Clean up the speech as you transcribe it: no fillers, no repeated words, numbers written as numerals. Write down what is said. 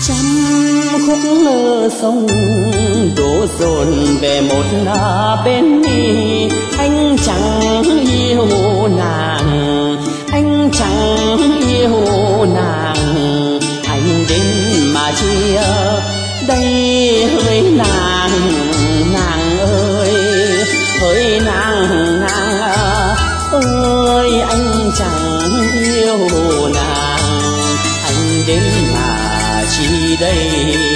trăm khúc sông đổ dồn về một bên đi. Anh chẳng yêu nàng, anh chẳng yêu nàng, anh đến mà chia đây hỡi nàng. Nàng ơi, hỡi nàng, nàng ơi, anh chẳng yêu nàng, anh đến mà chi đây.